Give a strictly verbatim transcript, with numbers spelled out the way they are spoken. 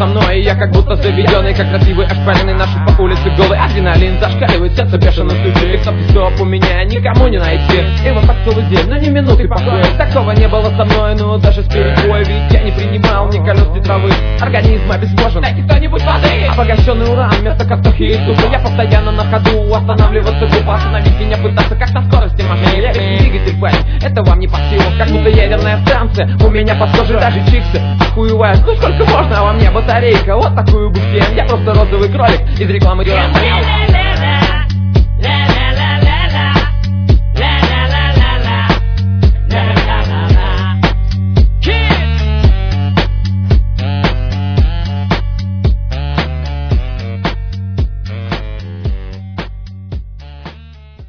со мной, и я как будто заведенный, как красивый ошпаренный, наши по улице голый. Адреналин зашкаливает, сердце бешено стучит, и стоп у меня никому не найти. И вот так целый день, но ни минуты покоя. Такого не было со мной, ну даже с перебоя. Ведь я не принимал ни колес, ни травы. Организм обескожен, дайте кто-нибудь воды. Обогащенный уран вместо картохи и супа. Я постоянно на ходу, останавливаться глупо. Остановить меня пытаться, как на скорости машины. Я ведь не двигатель, парень, это вам не по силам. Как будто ядерная станция, у меня под кожей даже чиксы охуевают. Ну сколько можно, а во мне батарейка. Вот такую бы всем, я просто розовый кролик из рекламы Дюран.